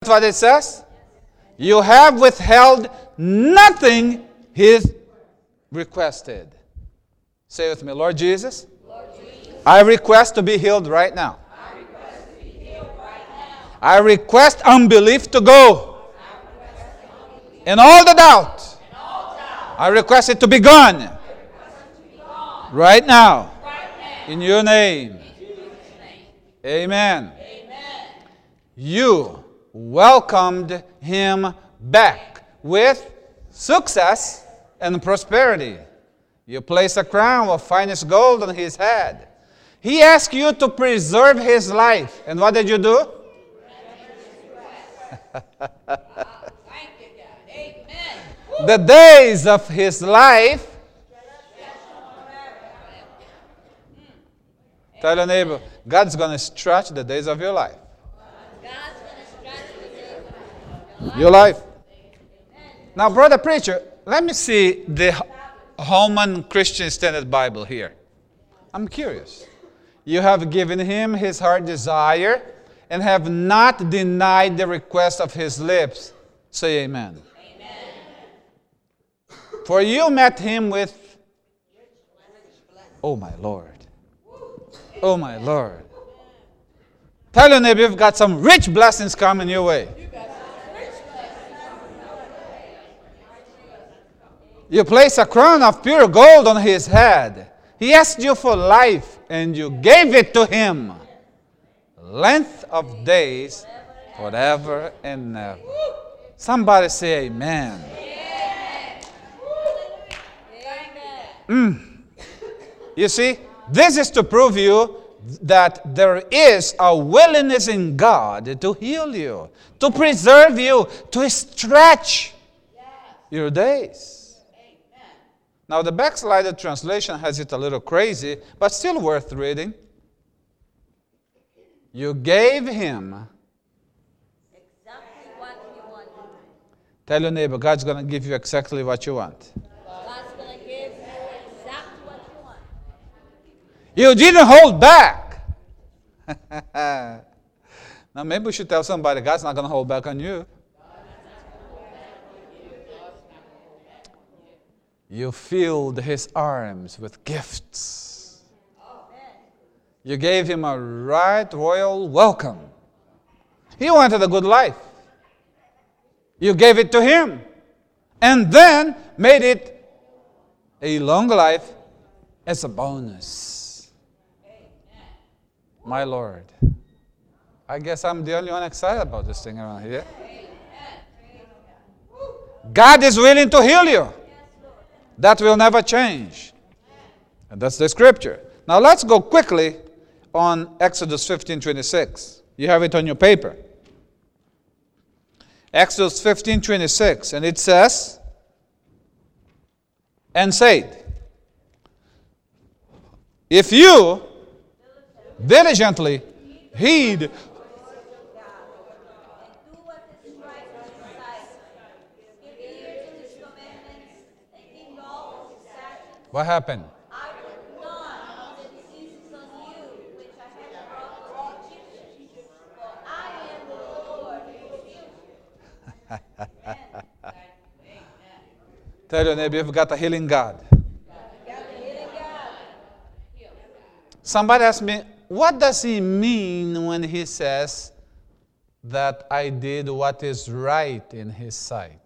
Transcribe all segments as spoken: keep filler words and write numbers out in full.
what it says? You have withheld nothing he requested. Say with me, Lord Jesus, Lord Jesus, I request to be healed right now. I request to be healed right now. I request unbelief to go. And all the doubt, I request it to be gone. Right now. In your name. Amen. You welcomed him back with success and prosperity. You place a crown of finest gold on his head. He asked you to preserve his life. And what did you do? The days of his life. Tell your neighbor, God's going to stretch the days of your life. Your life. Now, brother preacher, let me see the Holman Christian Standard Bible here. I'm curious. You have given him his heart desire and have not denied the request of his lips. Say amen. Amen. For you met him with, oh my Lord. Oh my Lord. Tell your neighbor you've got some rich blessings coming your way. You place a crown of pure gold on his head. He asked you for life, and you gave it to him. Length of days, forever and ever. Somebody say amen. Mm. You see, this is to prove you that there is a willingness in God to heal you, to preserve you, to stretch your days. Now, the backslided translation has it a little crazy, but still worth reading. You gave him exactly what he wanted. Tell your neighbor, God's going to give you exactly what you want. God's going to give you exactly what you want. You didn't hold back. Now, maybe we should tell somebody, God's not going to hold back on you. You filled his arms with gifts. You gave him a right royal welcome. He wanted a good life. You gave it to him. And then made it a long life as a bonus. My Lord. I guess I'm the only one excited about this thing around here. God is willing to heal you. That will never change. And that's the scripture. Now let's go quickly on Exodus fifteen twenty-six. You have it on your paper. Exodus fifteen twenty-six. And it says, and said, if you diligently heed what happened? I put none of the diseases on you which I have brought on the Egyptians, for I am the Lord who heals you. Tell your neighbor, you've got a healing God. Somebody asked me, what does he mean when he says that I did what is right in his sight?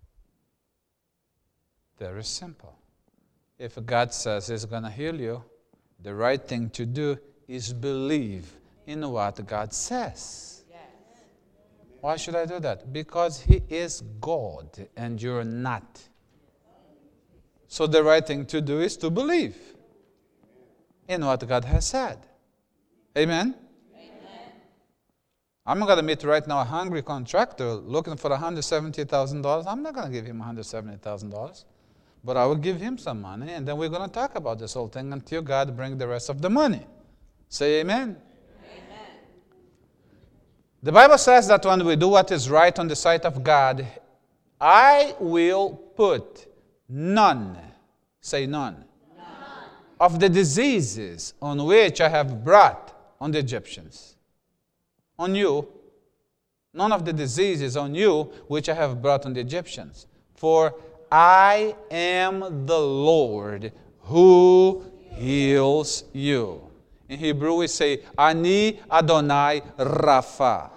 Very simple. If God says he's going to heal you, the right thing to do is believe in what God says. Yes. Why should I do that? Because he is God and you're not. So the right thing to do is to believe in what God has said. Amen? Amen. I'm not going to meet right now a hungry contractor looking for one hundred seventy thousand dollars. I'm not going to give him one hundred seventy thousand dollars. But I will give him some money, and then we're going to talk about this whole thing until God brings the rest of the money. Say amen. Amen. The Bible says that when we do what is right on the sight of God, I will put none, say none, none, of the diseases on which I have brought on the Egyptians. On you, none of the disease is on you, which I have brought on the Egyptians. For I am the Lord who heals you. In Hebrew we say, Ani Adonai Rapha.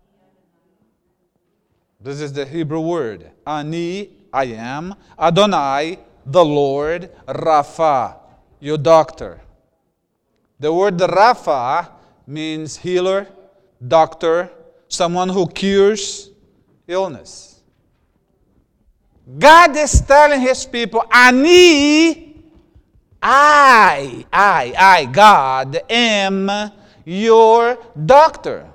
This is the Hebrew word. Ani, I am. Adonai, the Lord. Rapha, your doctor. The word Rapha means healer, doctor, someone who cures illness. God is telling his people, Ani, I, I, I, God, am your doctor.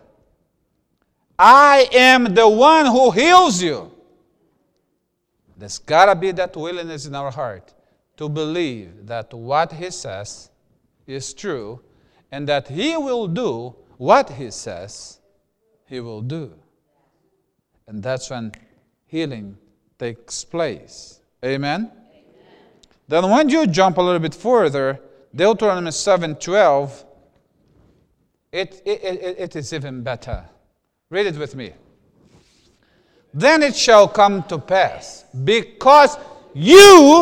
I am the one who heals you. There's got to be that willingness in our heart to believe that what he says is true and that he will do what he says he will do. And that's when healing takes place. Amen? Amen. Then when you jump a little bit further, Deuteronomy seven twelve, it, it, it, it is even better. Read it with me. Then it shall come to pass, because you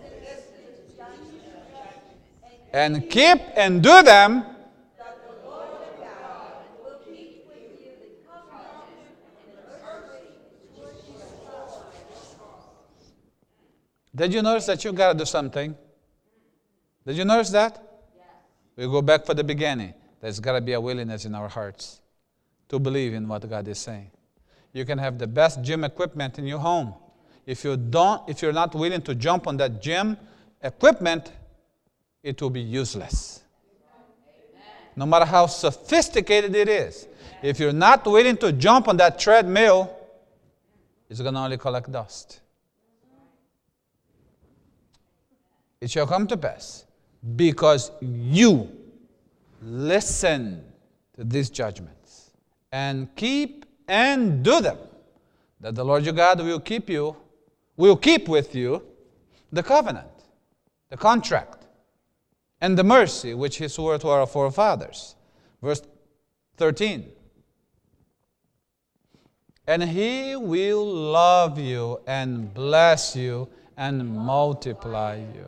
and keep and do them, did you notice that you got to do something? Did you notice that? Yes. We go back for the beginning. There's got to be a willingness in our hearts to believe in what God is saying. You can have the best gym equipment in your home. If you don't, if you're not willing to jump on that gym equipment, it will be useless. Amen. No matter how sophisticated it is. If you're not willing to jump on that treadmill, it's going to only collect dust. It shall come to pass, because you listen to these judgments and keep and do them, that the Lord your God will keep you, will keep with you the covenant, the contract, and the mercy which he swore to our forefathers. Verse thirteen. And he will love you and bless you and multiply you.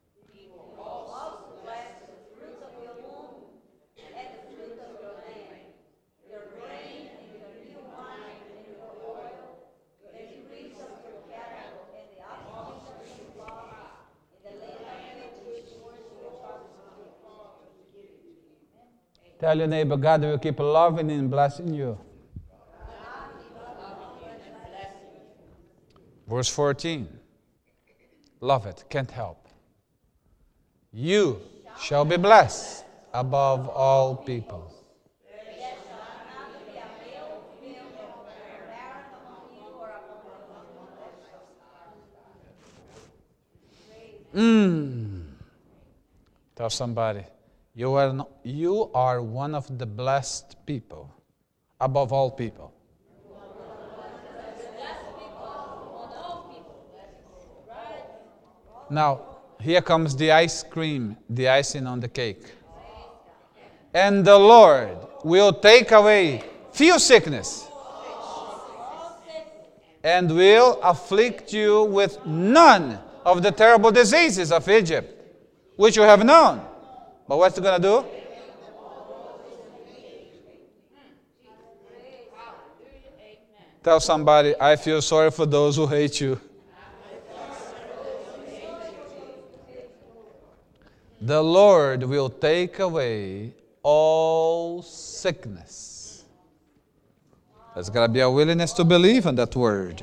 Tell your neighbor, God will keep loving and blessing you. Verse fourteen. Love it, can't help. You shall be blessed above all people. Mm. Tell somebody, you are, no, you are one of the blessed people above all people. Now, here comes the ice cream, the icing on the cake. And the Lord will take away few sickness and will afflict you with none of the terrible diseases of Egypt, which you have known. But what's he going to do? Tell somebody, I feel sorry for those who hate you. The Lord will take away all sickness. There's got to be a willingness to believe in that word.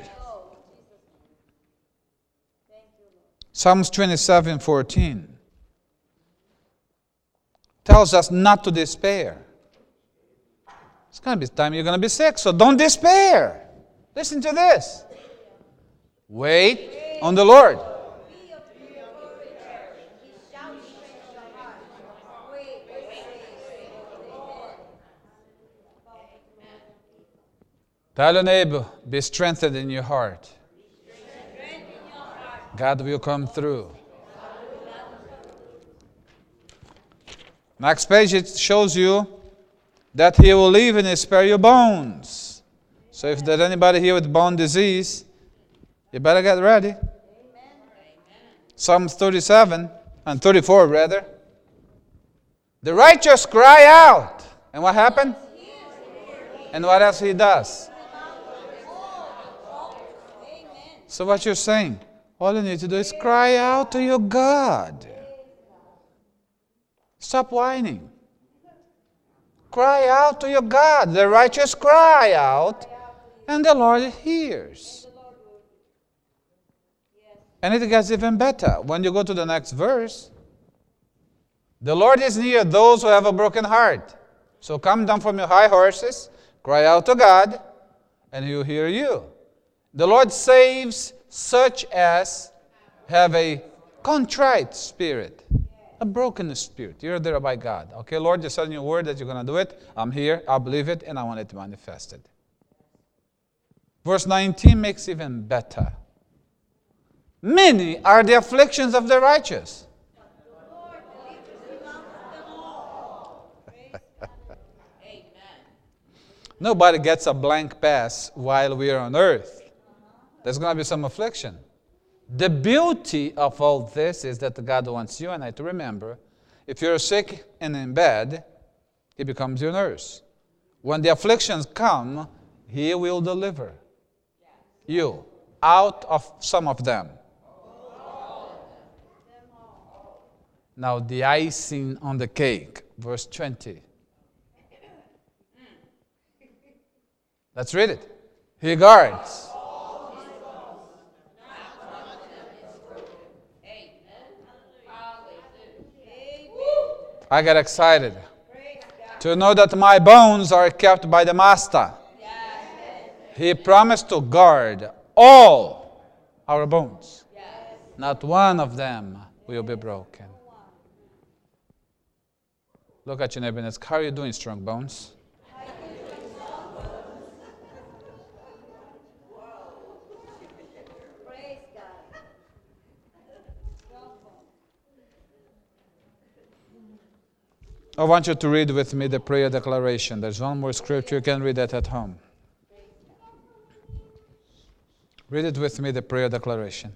Psalms twenty-seven fourteen tells us not to despair. It's going to be time you're going to be sick, so don't despair. Listen to this. Wait on the Lord. Tell your neighbor, be strengthened in your heart. God will come through. Next page, it shows you that he will even spare your bones. So if there's anybody here with bone disease, you better get ready. Amen. Psalm thirty-seven, and thirty-four rather. The righteous cry out. And what happened? And what else he does? So what you're saying, all you need to do is cry out to your God. Stop whining. Cry out to your God. The righteous cry out, and the Lord hears. And it gets even better. When you go to the next verse, the Lord is near those who have a broken heart. So come down from your high horses, cry out to God, and He will hear you. The Lord saves such as have a contrite spirit, a broken spirit. You're there by God. Okay, Lord, you said in your word that you're going to do it. I'm here, I believe it, and I want it manifested. Verse nineteen makes even better. Many are the afflictions of the righteous. Nobody gets a blank pass while we are on earth. There's going to be some affliction. The beauty of all this is that God wants you and I to remember, if you're sick and in bed, He becomes your nurse. When the afflictions come, He will deliver you out of some of them. Now the icing on the cake, verse twenty. Let's read it. He guards. I get excited to know that my bones are kept by the Master. He promised to guard all our bones. Not one of them will be broken. Look at your neighbor and ask, how are you doing, strong bones? I want you to read with me the prayer declaration. There's one more scripture. You can read that at home. Read it with me, the prayer declaration.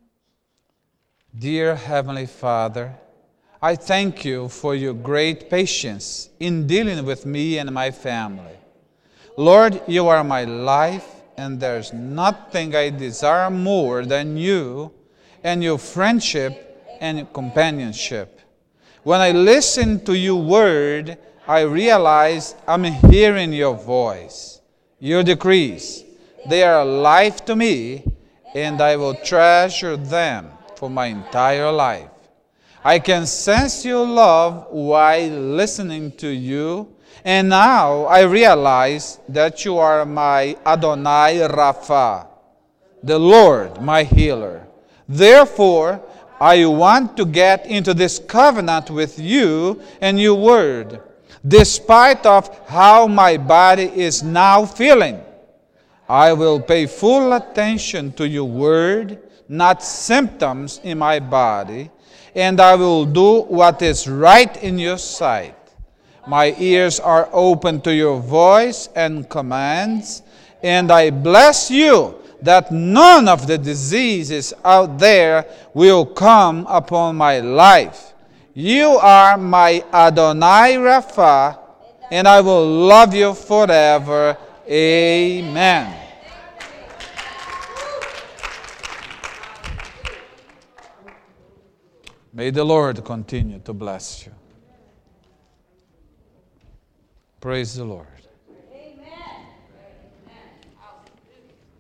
Dear Heavenly Father, I thank you for your great patience in dealing with me and my family. Lord, you are my life, and there's nothing I desire more than you and your friendship and companionship. When I listen to your word, I realize I'm hearing your voice. Your decrees, they are life to me, and I will treasure them for my entire life. I can sense your love while listening to you, and now I realize that you are my Adonai Rapha, the Lord, my healer. Therefore, I want to get into this covenant with you and your word, despite of how my body is now feeling. I will pay full attention to your word, not symptoms in my body, and I will do what is right in your sight. My ears are open to your voice and commands, and I bless you that none of the diseases out there will come upon my life. You are my Adonai Rapha, and I will love you forever. Amen. May the Lord continue to bless you. Praise the Lord.